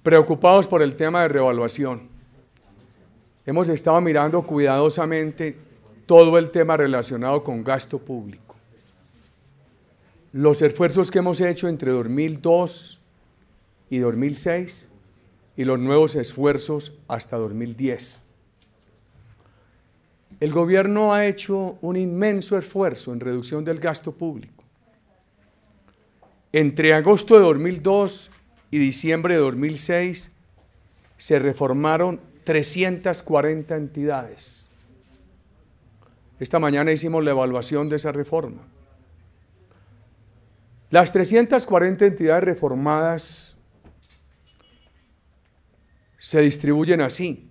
preocupados por el tema de revaluación. Hemos estado mirando cuidadosamente todo el tema relacionado con gasto público. Los esfuerzos que hemos hecho entre 2002 y 2006 y los nuevos esfuerzos hasta 2010. El gobierno ha hecho un inmenso esfuerzo en reducción del gasto público. Entre agosto de 2002 y diciembre de 2006 se reformaron 340 entidades. Esta mañana hicimos la evaluación de esa reforma. Las 340 entidades reformadas se distribuyen así: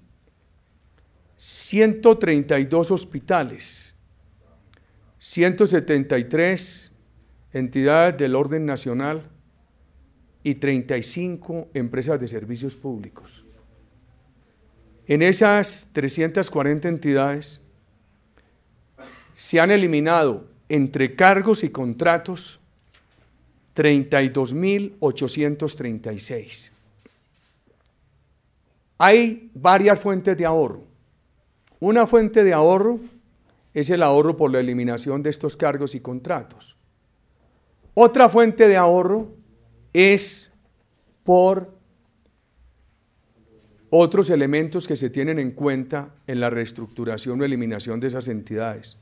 132 hospitales, 173 entidades del orden nacional y 35 empresas de servicios públicos. En esas 340 entidades se han eliminado entre cargos y contratos 32.836. Hay varias fuentes de ahorro. Una fuente de ahorro es el ahorro por la eliminación de estos cargos y contratos. Otra fuente de ahorro es por otros elementos que se tienen en cuenta en la reestructuración o eliminación de esas entidades.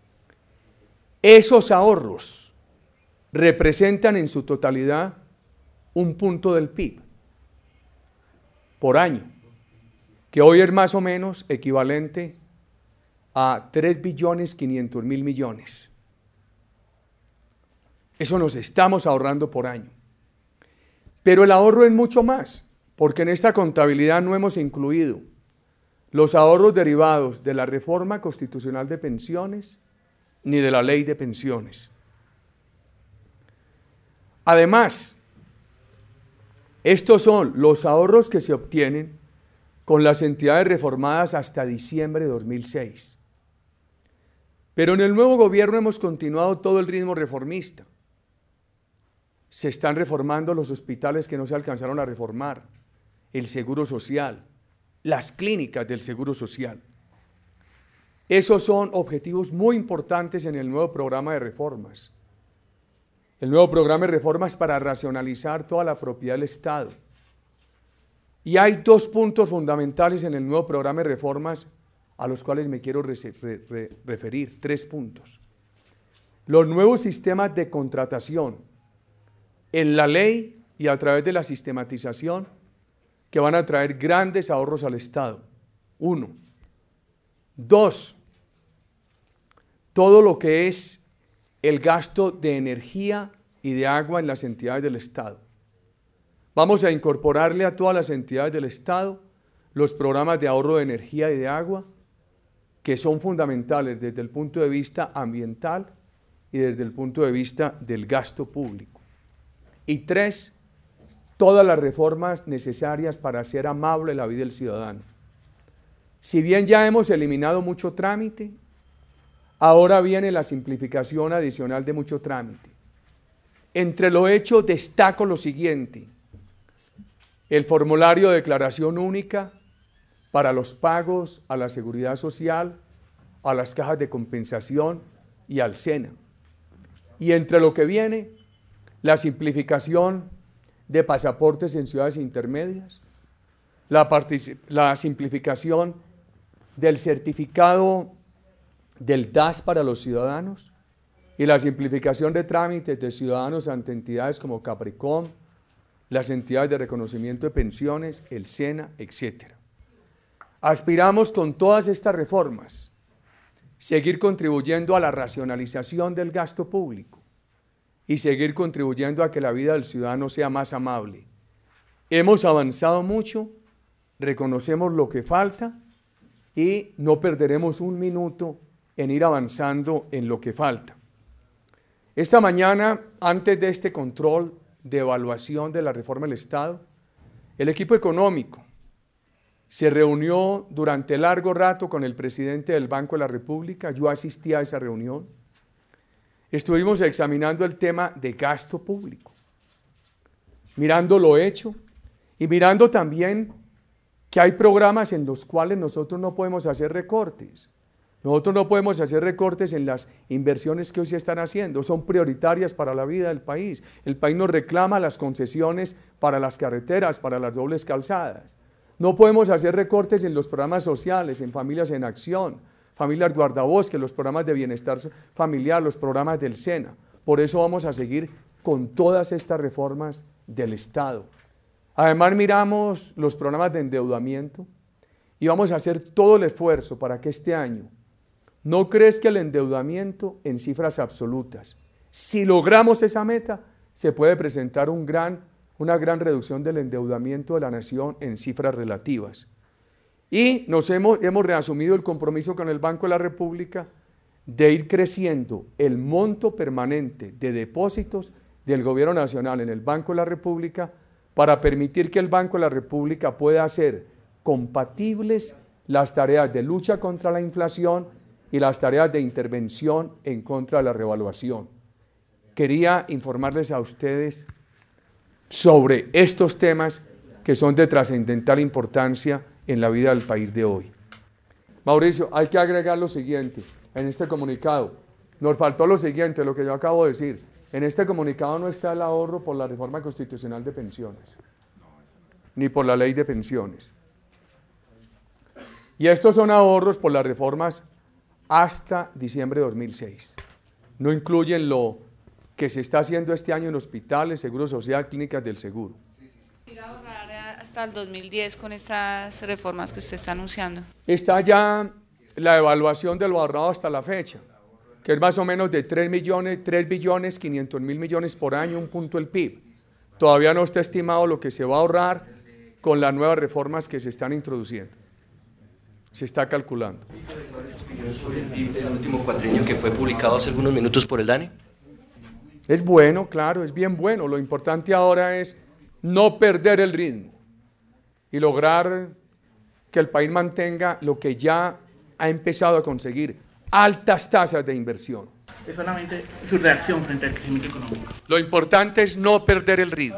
Esos ahorros representan en su totalidad un punto del PIB por año, que hoy es más o menos equivalente a 3.500.000 millones. Eso nos estamos ahorrando por año. Pero el ahorro es mucho más, porque en esta contabilidad no hemos incluido los ahorros derivados de la reforma constitucional de pensiones ni de la ley de pensiones. Además, estos son los ahorros que se obtienen con las entidades reformadas hasta diciembre de 2006. Pero en el nuevo gobierno hemos continuado todo el ritmo reformista. Se están reformando los hospitales que no se alcanzaron a reformar, el seguro social, las clínicas del seguro social. Esos son objetivos muy importantes en el nuevo programa de reformas. El nuevo programa de reformas para racionalizar toda la propiedad del Estado. Y hay dos puntos fundamentales en el nuevo programa de reformas a los cuales me quiero referir, 3 puntos. Los nuevos sistemas de contratación en la ley y a través de la sistematización que van a traer grandes ahorros al Estado. 1. 2. Todo lo que es el gasto de energía y de agua en las entidades del Estado. Vamos a incorporarle a todas las entidades del Estado los programas de ahorro de energía y de agua que son fundamentales desde el punto de vista ambiental y desde el punto de vista del gasto público. Y 3, todas las reformas necesarias para hacer amable la vida del ciudadano. Si bien ya hemos eliminado mucho trámite, ahora viene la simplificación adicional de mucho trámite. Entre lo hecho destaco lo siguiente: el formulario de declaración única para los pagos a la Seguridad Social, a las cajas de compensación y al SENA. Y entre lo que viene, la simplificación de pasaportes en ciudades intermedias, la simplificación del certificado del DAS para los ciudadanos y la simplificación de trámites de ciudadanos ante entidades como Capricom, las entidades de reconocimiento de pensiones, el SENA, etc. Aspiramos con todas estas reformas seguir contribuyendo a la racionalización del gasto público y seguir contribuyendo a que la vida del ciudadano sea más amable. Hemos avanzado mucho, reconocemos lo que falta y no perderemos un minuto en ir avanzando en lo que falta. Esta mañana, antes de este control de evaluación de la reforma del Estado, el equipo económico se reunió durante largo rato con el presidente del Banco de la República. Yo asistí a esa reunión. Estuvimos examinando el tema de gasto público, mirando lo hecho Y mirando también que hay programas en los cuales nosotros no podemos hacer recortes. Nosotros no podemos hacer recortes en las inversiones que hoy se están haciendo, son prioritarias para la vida del país. El país nos reclama las concesiones para las carreteras, para las dobles calzadas. No podemos hacer recortes en los programas sociales, en Familias en Acción, Familias Guardabosques, los programas de bienestar familiar, los programas del SENA. Por eso vamos a seguir con todas estas reformas del Estado. Además miramos los programas de endeudamiento y vamos a hacer todo el esfuerzo para que este año no crezca el endeudamiento en cifras absolutas. Si logramos esa meta, se puede presentar una gran reducción del endeudamiento de la nación en cifras relativas. Y hemos reasumido el compromiso con el Banco de la República de ir creciendo el monto permanente de depósitos del Gobierno Nacional en el Banco de la República para permitir que el Banco de la República pueda hacer compatibles las tareas de lucha contra la inflación y las tareas de intervención en contra de la revaluación. Quería informarles a ustedes sobre estos temas que son de trascendental importancia en la vida del país de hoy. Mauricio, hay que agregar lo siguiente en este comunicado. Nos faltó lo siguiente, lo que yo acabo de decir. En este comunicado no está el ahorro por la reforma constitucional de pensiones, ni por la ley de pensiones. Y estos son ahorros por las reformas hasta diciembre de 2006. No incluyen lo que se está haciendo este año en hospitales, seguro social, clínicas del seguro. ¿Ir a ahorrar hasta el 2010 con estas reformas que usted está anunciando? Está ya la evaluación de lo ahorrado hasta la fecha, que es más o menos de 3.500.000.000.000 por año, un punto del PIB. Todavía no está estimado lo que se va a ahorrar con las nuevas reformas que se están introduciendo. Se está calculando. Sobre el PIB del último cuatrienio que fue publicado hace algunos minutos por el DANE. Es bueno, claro, es bien bueno. Lo importante ahora es no perder el ritmo y lograr que el país mantenga lo que ya ha empezado a conseguir, altas tasas de inversión. Es solamente su reacción frente al crecimiento económico. Lo importante es no perder el ritmo,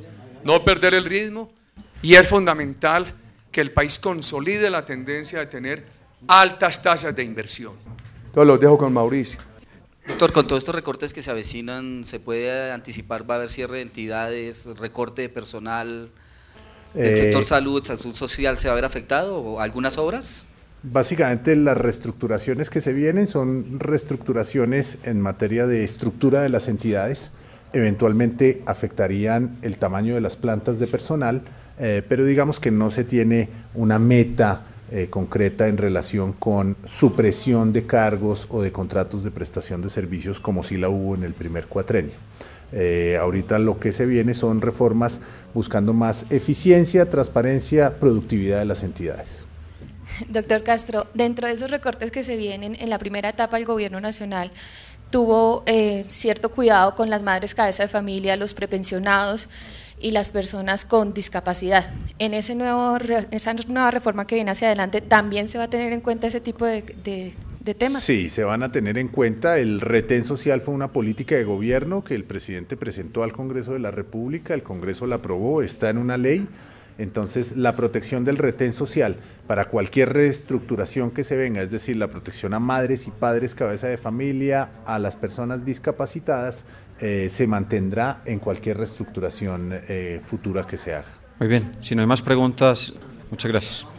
y es fundamental que el país consolide la tendencia de tener altas tasas de inversión. Entonces los dejo con Mauricio. Doctor, con todos estos recortes que se avecinan, ¿se puede anticipar, va a haber cierre de entidades, recorte de personal, el sector salud social se va a ver afectado o algunas obras? Básicamente las reestructuraciones que se vienen son reestructuraciones en materia de estructura de las entidades, eventualmente afectarían el tamaño de las plantas de personal, pero digamos que no se tiene una meta concreta en relación con supresión de cargos o de contratos de prestación de servicios como sí la hubo en el primer cuatrenio. Ahorita lo que se viene son reformas buscando más eficiencia, transparencia, productividad de las entidades. Doctor Castro, dentro de esos recortes que se vienen, en la primera etapa el Gobierno Nacional tuvo cierto cuidado con las madres cabeza de familia, los prepensionados y las personas con discapacidad. En esa nueva reforma que viene hacia adelante, ¿también se va a tener en cuenta ese tipo de temas? Sí, se van a tener en cuenta. El retén social fue una política de gobierno que el presidente presentó al Congreso de la República, el Congreso la aprobó, está en una ley. Entonces, la protección del retén social para cualquier reestructuración que se venga, es decir, la protección a madres y padres cabeza de familia, a las personas discapacitadas, se mantendrá en cualquier reestructuración futura que se haga. Muy bien, si no hay más preguntas, muchas gracias.